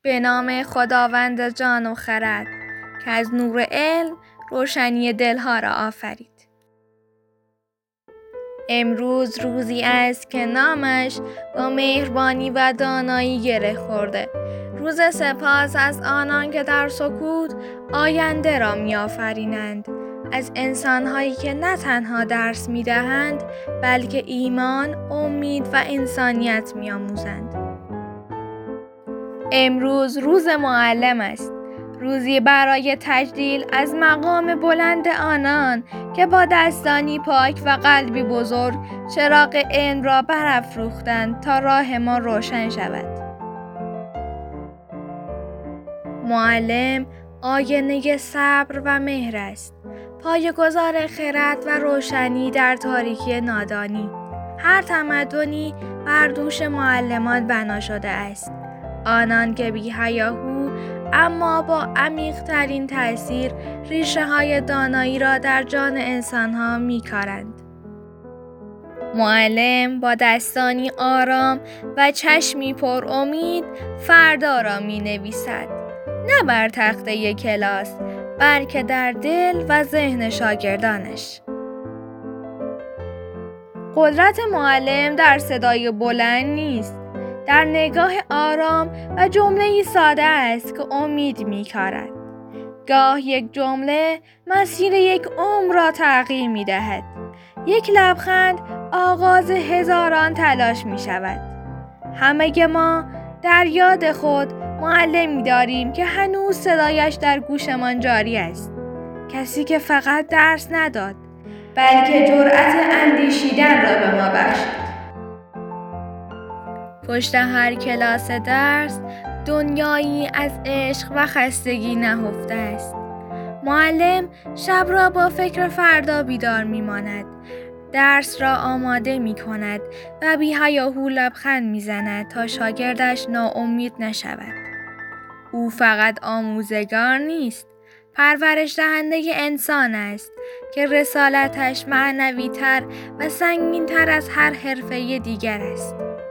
به نام خداوند جان و خرد که از نور علم روشنی دلها را آفرید. امروز روزی است که نامش با مهربانی و دانایی گره خورده. روز سپاس از آنان که در سکوت آینده را می‌آفرینند، از انسان‌هایی که نه تنها درس می‌دهند بلکه ایمان، امید و انسانیت می‌آموزند. امروز روز معلم است، روزی برای تجلیل از مقام بلند آنان که با دستانی پاک و قلبی بزرگ چراغ علم را برافروختند تا راه ما روشن شود. معلم آینه صبر و مهر است، پایه‌گذار خرد و روشنی در تاریکی نادانی. هر تمدنی بر دوش معلمان بنا شده است، آنان که بی‌هیاهو اما با عمیق‌ترین تأثیر ریشه‌های دانایی را در جان انسان‌ها می‌کارند. معلم با دستانی آرام و چشمی پر امید فردا را می‌نویسد، نه بر تخته کلاس بلکه در دل و ذهن شاگردانش. قدرت معلم در صدای بلند نیست، در نگاه آرام و جمله‌ای ساده است که امید می‌کارد. گاه یک جمله مسیر یک عمر را تغییر می‌دهد. یک لبخند آغاز هزاران تلاش می‌شود. همه ما در یاد خود معلمی داریم که هنوز صدایش در گوشمان جاری است. کسی که فقط درس نداد، بلکه جرأت اندیشیدن را به ما بخشید. پشت هر کلاس درس دنیایی از عشق و خستگی نهفته است. معلم شب را با فکر فردا بیدار می‌ماند، درس را آماده می‌کند و بی‌هیاهو لبخند می‌زند تا شاگردش ناامید نشود. او فقط آموزگار نیست، پرورش دهنده انسان است که رسالتش معنوی‌تر و سنگین‌تر از هر حرفه دیگر است.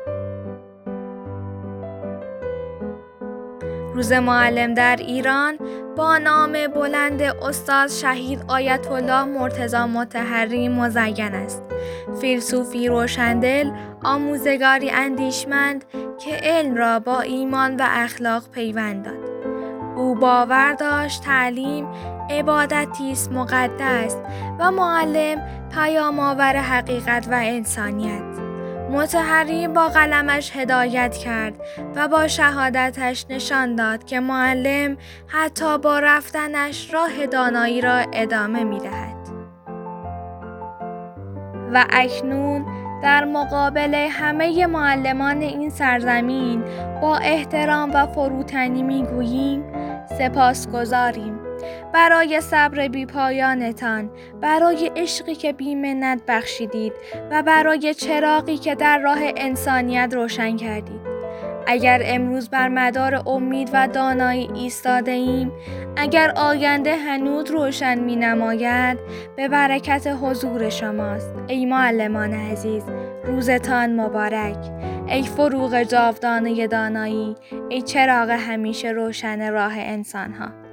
روز معلم در ایران با نام بلند استاد شهید آیت الله مرتضی مطهری مزین است. فیلسوفی روشندل، آموزگاری اندیشمند که علم را با ایمان و اخلاق پیوند داد. او باور داشت تعلیم عبادتی است مقدس و معلم پیام‌آور حقیقت و انسانیت. مطهری با قلمش هدایت کرد و با شهادتش نشان داد که معلم حتی با رفتنش راه دانایی را ادامه می‌دهد. و اکنون در مقابل همه معلمان این سرزمین با احترام و فروتنی می‌گوییم سپاسگزاریم برای صبر بی‌پایانتان، برای عشقی که بی‌منت بخشیدید و برای چراغی که در راه انسانیت روشن کردید. اگر امروز بر مدار امید و دانایی ایستاده ایم، اگر آینده هنوز روشن می‌نماید، به برکت حضور شماست. ای معلمان عزیز، روزتان مبارک. ای فروغ جاودانه دانایی، ای چراغ همیشه روشن راه انسان‌ها.